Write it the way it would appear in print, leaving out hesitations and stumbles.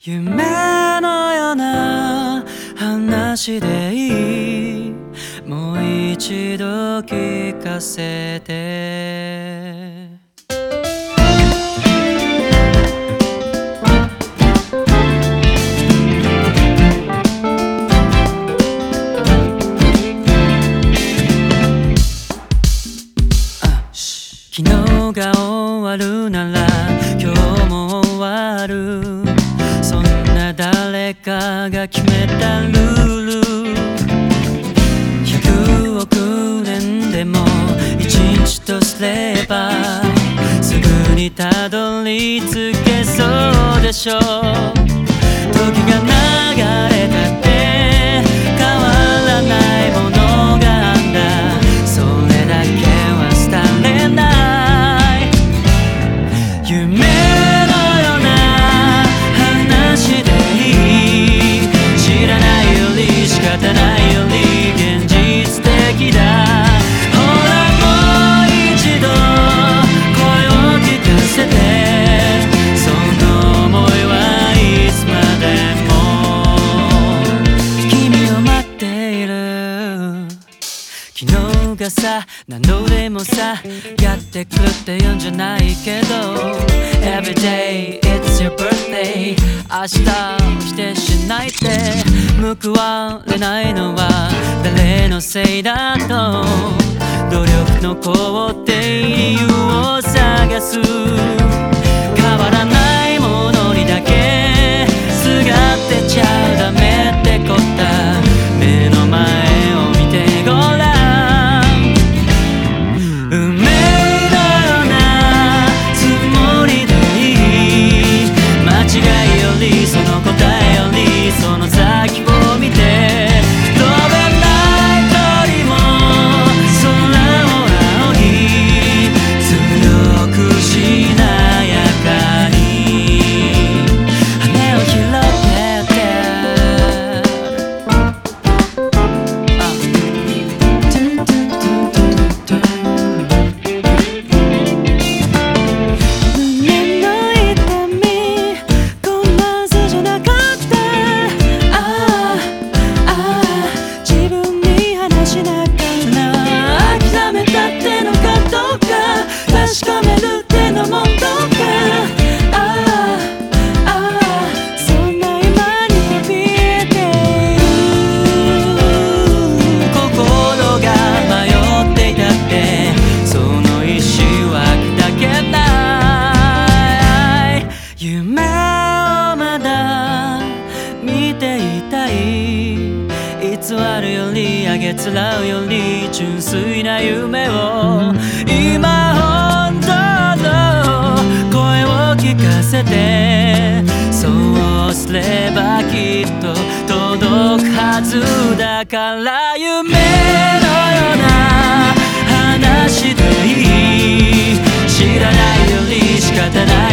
夢のような話でいい、もう一度聞かせて。昨日が終わるなら今日も終わる、そんな誰かが決めたルール。100億年でも一日とすればすぐにたどり着けそうでしょう。時が流れたって変わらないものがあんだ、それだけは廃れない。夢のような話でいい、知らないより仕方ないより現実的だ。ほらもう一度声を聞かせて、その想いはいつまでも君を待っている。昨日がさ何度でもさやってくるって言うんじゃないけど、 Everyday it's your birthday、 明日を否定しないで。報われないのは誰のせいだと努力の肯定理由を探す。変わらないものにだけすがってちゃダメってこった。目の前を見てごらん。その答えよりその先を見て、飛べない鳥も空を仰ぎ強くしなやかに羽を広げて。胸の痛み確かめるってのもどうか、そんな今に怯えている。心が迷っていたってその一瞬はだけない。夢をまだ見ていたい、偽るよりあげつらうより純粋な夢を今本当の声を聞かせて、そうすればきっと届くはずだから。夢のような話でいい、知らないより仕方ない